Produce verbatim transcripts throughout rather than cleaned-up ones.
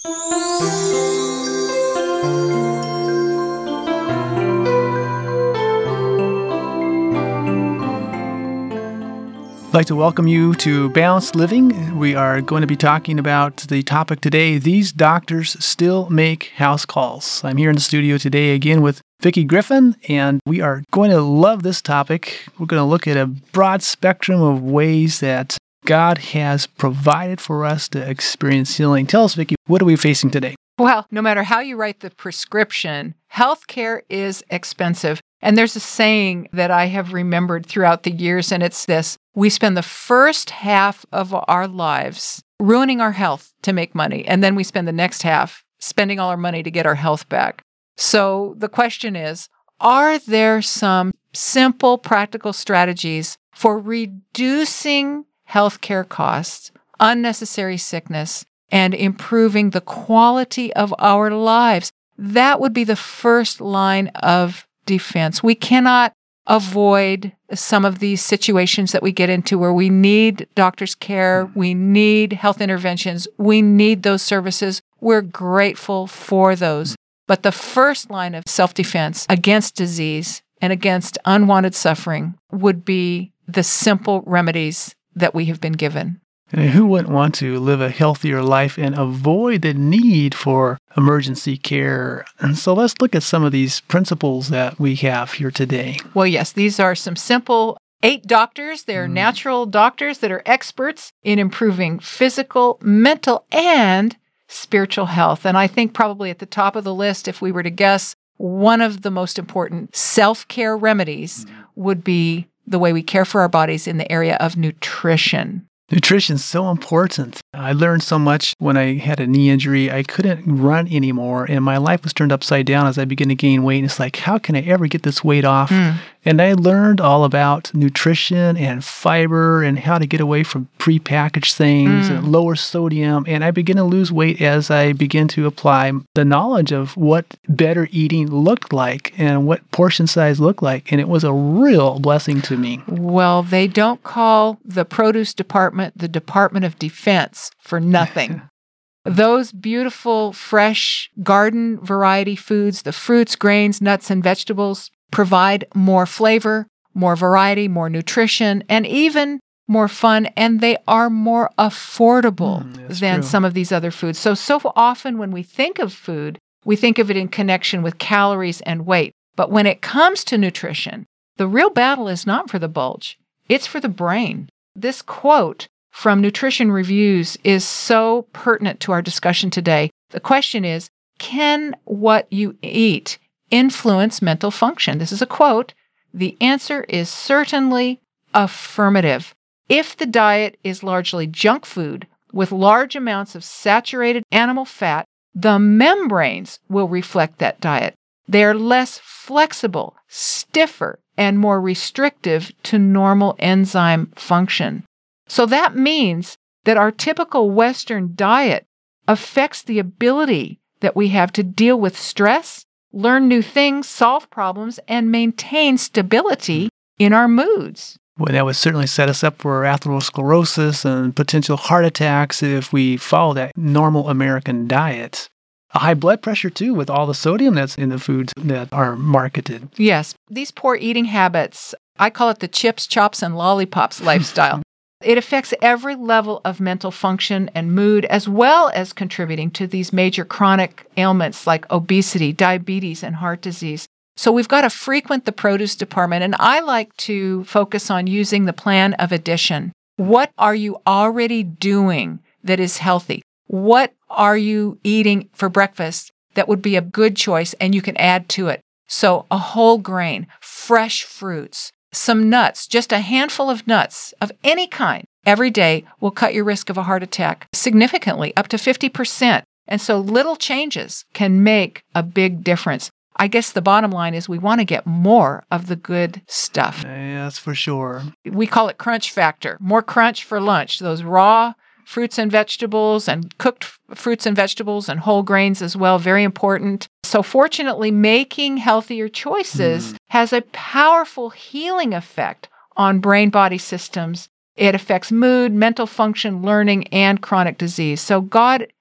I'd like to welcome you to Balanced Living. We are going to be talking about the topic today, These Doctors Still Make House Calls. I'm here in the studio today again with Vicki Griffin, and we are going to love this topic. We're going to look at a broad spectrum of ways that God has provided for us to experience healing. Tell us, Vicki, what are we facing today? Well, no matter how you write the prescription, healthcare is expensive. And there's a saying that I have remembered throughout the years, and it's this: we spend the first half of our lives ruining our health to make money, and then we spend the next half spending all our money to get our health back. So the question is, are there some simple, practical strategies for reducing healthcare costs, unnecessary sickness, and improving the quality of our lives? That would be the first line of defense. We cannot avoid some of these situations that we get into where we need doctor's care, we need health interventions, we need those services. We're grateful for those. But the first line of self-defense against disease and against unwanted suffering would be the simple remedies that we have been given. And who wouldn't want to live a healthier life and avoid the need for emergency care? And so let's look at some of these principles that we have here today. Well, yes, these are some simple eight doctors. They're mm. natural doctors that are experts in improving physical, mental, and spiritual health. And I think probably at the top of the list, if we were to guess, one of the most important self-care remedies mm. would be the way we care for our bodies in the area of nutrition. Nutrition is so important. I learned so much when I had a knee injury. I couldn't run anymore, and my life was turned upside down as I began to gain weight. And it's like, how can I ever get this weight off? Mm. And I learned all about nutrition and fiber and how to get away from prepackaged things mm. and lower sodium. And I began to lose weight as I began to apply the knowledge of what better eating looked like and what portion size looked like. And it was a real blessing to me. Well, they don't call the produce department the Department of Defense for nothing. Those beautiful, fresh garden variety foods, the fruits, grains, nuts, and vegetables, provide more flavor, more variety, more nutrition, and even more fun, and they are more affordable mm, than true. some of these other foods. So, so often when we think of food, we think of it in connection with calories and weight. But when it comes to nutrition, the real battle is not for the bulge, it's for the brain. This quote from Nutrition Reviews is so pertinent to our discussion today. The question is, can what you eat influence mental function? This is a quote. The answer is certainly affirmative. If the diet is largely junk food with large amounts of saturated animal fat, the membranes will reflect that diet. They are less flexible, stiffer, and more restrictive to normal enzyme function. So that means that our typical Western diet affects the ability that we have to deal with stress, learn new things, solve problems, and maintain stability in our moods. Well, that would certainly set us up for atherosclerosis and potential heart attacks if we follow that normal American diet. A high blood pressure, too, with all the sodium that's in the foods that are marketed. Yes. These poor eating habits, I call it the chips, chops, and lollipops lifestyle. It affects every level of mental function and mood, as well as contributing to these major chronic ailments like obesity, diabetes, and heart disease. So we've got to frequent the produce department, and I like to focus on using the plan of addition. What are you already doing that is healthy? What are you eating for breakfast that would be a good choice and you can add to it? So a whole grain, fresh fruits, some nuts, just a handful of nuts of any kind every day will cut your risk of a heart attack significantly, up to fifty percent. And so little changes can make a big difference. I guess the bottom line is we want to get more of the good stuff. Yeah, that's for sure. We call it crunch factor. More crunch for lunch. Those raw fruits and vegetables and cooked fruits and vegetables and whole grains as well, very important. So fortunately, making healthier choices mm. has a powerful healing effect on brain-body systems. It affects mood, mental function, learning, and chronic disease. So God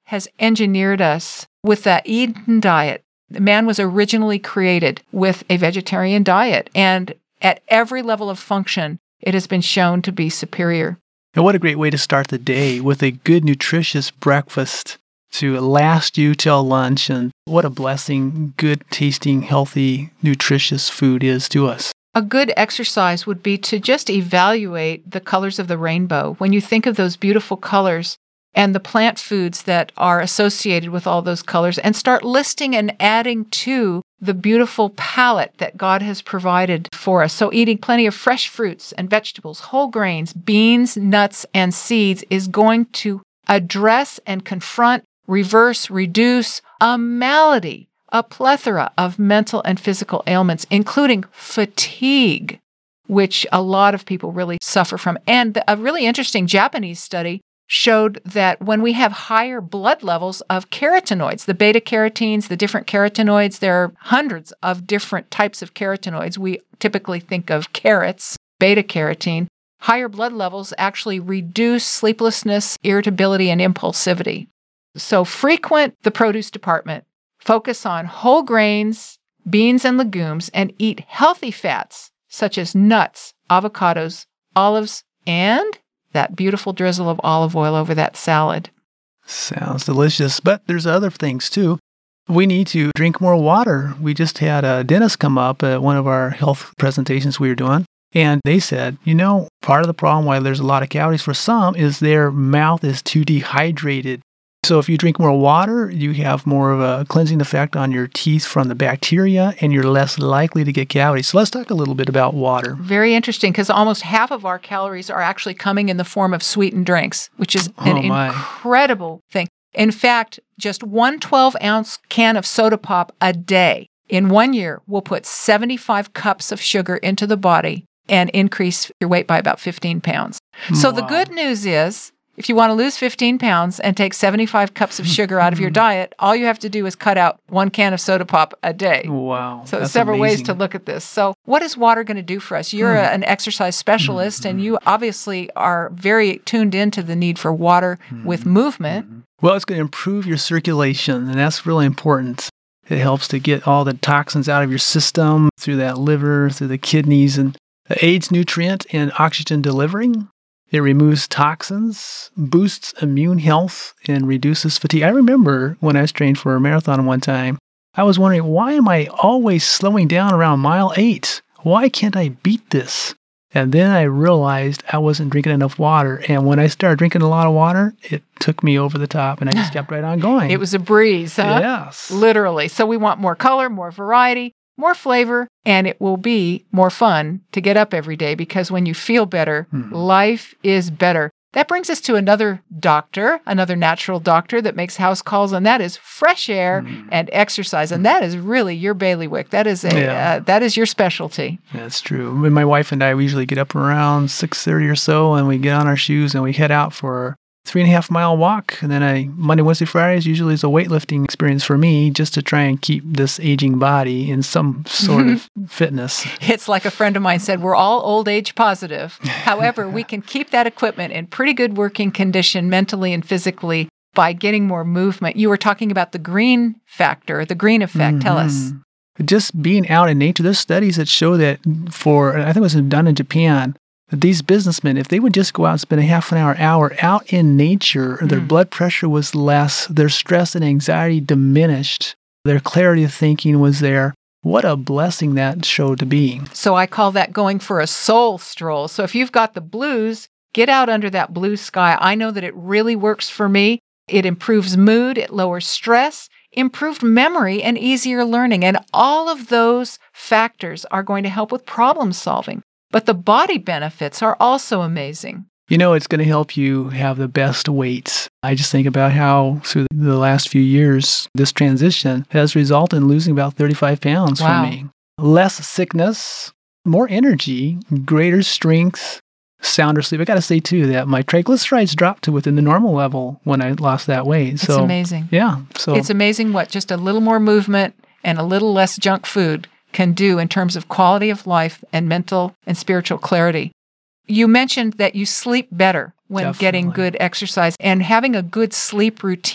has engineered us with that Eden diet. Man was originally created with a vegetarian diet, and at every level of function, it has been shown to be superior. And what a great way to start the day with a good, nutritious breakfast to last you till lunch. And what a blessing good, tasting, healthy, nutritious food is to us. A good exercise would be to just evaluate the colors of the rainbow. When you think of those beautiful colors and the plant foods that are associated with all those colors, and start listing and adding to the beautiful palette that God has provided for us. So eating plenty of fresh fruits and vegetables, whole grains, beans, nuts, and seeds is going to address and confront, reverse, reduce a malady, a plethora of mental and physical ailments, including fatigue, which a lot of people really suffer from. And a really interesting Japanese study showed that when we have higher blood levels of carotenoids, the beta carotenes, the different carotenoids, there are hundreds of different types of carotenoids. We typically think of carrots, beta carotene. Higher blood levels actually reduce sleeplessness, irritability, and impulsivity. So frequent the produce department. Focus on whole grains, beans, and legumes, and eat healthy fats such as nuts, avocados, olives, and that beautiful drizzle of olive oil over that salad. Sounds delicious, but there's other things too. We need to drink more water. We just had a dentist come up at one of our health presentations we were doing, and they said, you know, part of the problem why there's a lot of calories for some is their mouth is too dehydrated. So if you drink more water, you have more of a cleansing effect on your teeth from the bacteria, and you're less likely to get cavities. So let's talk a little bit about water. Very interesting, because almost half of our calories are actually coming in the form of sweetened drinks, which is an oh my. incredible thing. In fact, just one twelve-ounce can of soda pop a day in one year will put seventy-five cups of sugar into the body and increase your weight by about fifteen pounds. So wow. The good news is, if you want to lose fifteen pounds and take seventy-five cups of sugar out of your diet, all you have to do is cut out one can of soda pop a day. Wow. So that's several amazing. ways to look at this. So what is water going to do for us? You're Hmm. a, an exercise specialist, Mm-hmm. and you obviously are very tuned into the need for water Mm-hmm. with movement. Mm-hmm. Well, it's going to improve your circulation, and that's really important. It helps to get all the toxins out of your system through that liver, through the kidneys, and aids nutrient and oxygen delivery. It removes toxins, boosts immune health, and reduces fatigue. I remember when I was trained for a marathon one time, I was wondering, why am I always slowing down around mile eight? Why can't I beat this? And then I realized I wasn't drinking enough water. And when I started drinking a lot of water, it took me over the top, and I just kept right on going. It was a breeze, huh? Yes. Literally. So we want more color, more variety, more flavor, and it will be more fun to get up every day, because when you feel better, Hmm. life is better. That brings us to another doctor, another natural doctor that makes house calls, and that is fresh air Hmm. and exercise. And that is really your bailiwick. That is a Yeah. uh, that is your specialty. That's true. When my wife and I, we usually get up around six thirty or so, and we get on our shoes and we head out for a three and a half mile walk. And then I, Monday, Wednesday, Fridays usually is a weightlifting experience for me, just to try and keep this aging body in some sort of fitness. It's like a friend of mine said, we're all old age positive. However, we can keep that equipment in pretty good working condition mentally and physically by getting more movement. You were talking about the green factor, the green effect. Tell us. Mhm. Just being out in nature, there's studies that show that for, I think it was done in Japan, that these businessmen, if they would just go out and spend a half an hour, hour out in nature, their Mm. blood pressure was less, their stress and anxiety diminished, their clarity of thinking was there. What a blessing that showed to be. So I call that going for a soul stroll. So if you've got the blues, get out under that blue sky. I know that it really works for me. It improves mood, it lowers stress, improved memory, and easier learning. And all of those factors are going to help with problem solving. But the body benefits are also amazing. You know, it's going to help you have the best weights. I just think about how through the last few years, this transition has resulted in losing about thirty-five pounds Wow. for me. Less sickness, more energy, greater strength, sounder sleep. I got to say, too, that my triglycerides dropped to within the normal level when I lost that weight. It's So amazing. Yeah. So It's amazing what just a little more movement and a little less junk food can do in terms of quality of life and mental and spiritual clarity. You mentioned that you sleep better when Definitely. getting good exercise, and having a good sleep routine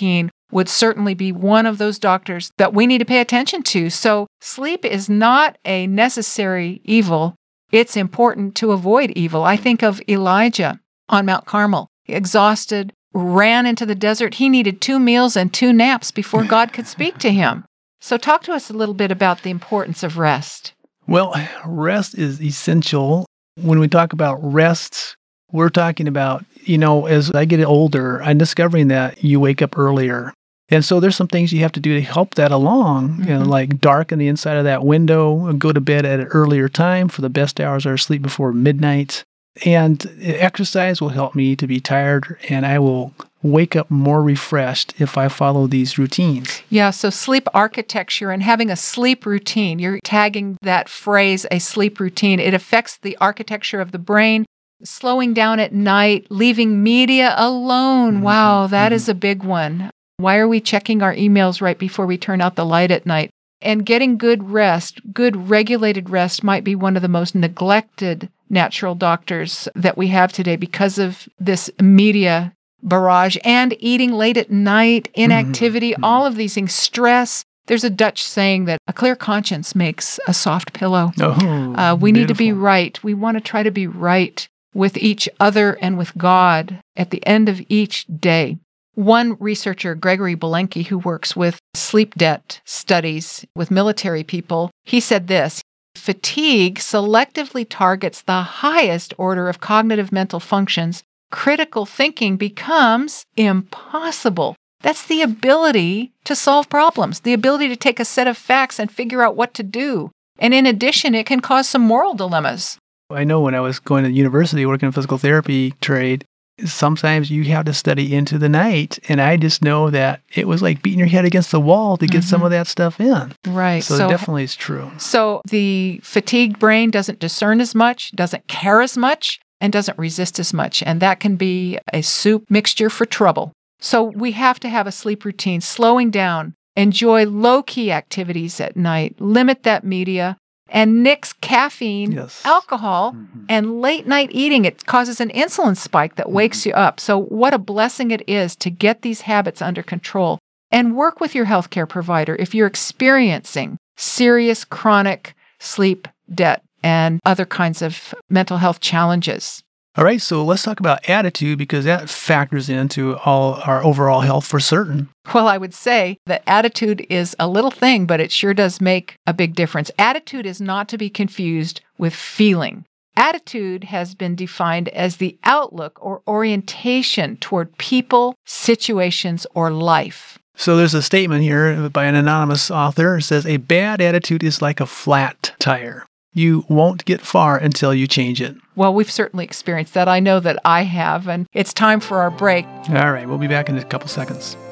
would certainly be one of those doctors that we need to pay attention to. So sleep is not a necessary evil. It's important to avoid evil. I think of Elijah on Mount Carmel, exhausted, ran into the desert. He needed two meals and two naps before God could speak to him. So talk to us a little bit about the importance of rest. Well, rest is essential. When we talk about rest, we're talking about, you know, as I get older, I'm discovering that you wake up earlier. And so there's some things you have to do to help that along, mm-hmm. you know, like darken the inside of that window, go to bed at an earlier time for the best hours of sleep before midnight. And exercise will help me to be tired, and I will wake up more refreshed if I follow these routines. Yeah, so sleep architecture and having a sleep routine, you're tagging that phrase, a sleep routine. It affects the architecture of the brain, slowing down at night, leaving media alone. Mm-hmm. Wow, that mm-hmm. is a big one. Why are we checking our emails right before we turn out the light at night? And getting good rest, good regulated rest might be one of the most neglected natural doctors that we have today because of this media barrage and eating late at night, inactivity, mm-hmm. all of these things, stress. There's a Dutch saying that a clear conscience makes a soft pillow. Oh, uh, we beautiful. need to be right. We want to try to be right with each other and with God at the end of each day. One researcher, Gregory Belenky, who works with sleep debt studies with military people, he said this: fatigue selectively targets the highest order of cognitive mental functions. Critical thinking becomes impossible. That's the ability to solve problems, the ability to take a set of facts and figure out what to do. And in addition, it can cause some moral dilemmas. I know when I was going to university working in physical therapy trade, sometimes you have to study into the night. And I just know that it was like beating your head against the wall to get mm-hmm. some of that stuff in. Right. So, so it definitely is true. So the fatigued brain doesn't discern as much, doesn't care as much, and doesn't resist as much. And that can be a soup mixture for trouble. So we have to have a sleep routine, slowing down, enjoy low-key activities at night, limit that media, and nix caffeine, yes. alcohol, mm-hmm. and late-night eating. It causes an insulin spike that wakes mm-hmm. you up. So what a blessing it is to get these habits under control and work with your healthcare provider if you're experiencing serious chronic sleep debt and other kinds of mental health challenges. All right, so let's talk about attitude because that factors into all our overall health for certain. Well, I would say that attitude is a little thing, but it sure does make a big difference. Attitude is not to be confused with feeling. Attitude has been defined as the outlook or orientation toward people, situations, or life. So there's a statement here by an anonymous author. It says, a bad attitude is like a flat tire. You won't get far until you change it. Well, we've certainly experienced that. I know that I have, and it's time for our break. All right, we'll be back in a couple seconds.